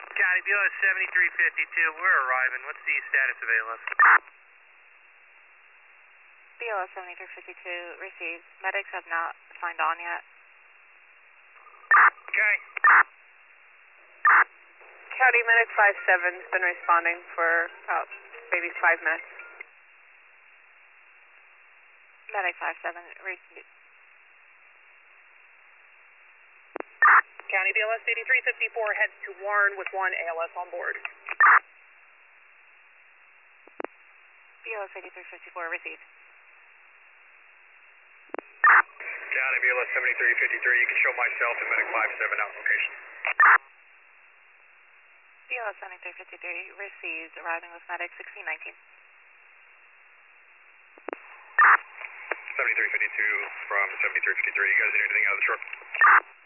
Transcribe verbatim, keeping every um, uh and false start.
County B L S seventy-three fifty-two, we're arriving. What's the status of A L S? B L S seventy-three fifty-two received. Medics have not signed on yet. Okay. County Medic five seven's been responding for about maybe five minutes. Medic five seven received. County B L S eighty-three fifty-four heads to Warren with one A L S on board. B L S eighty-three fifty-four received. County B L S seventy-three fifty-three, you can show myself and Medic five seven out location. B L S seventy-three fifty-three received, arriving with Medic sixteen nineteen. seventy-three fifty-two from seventy-three fifty-three, you guys need anything out of the short?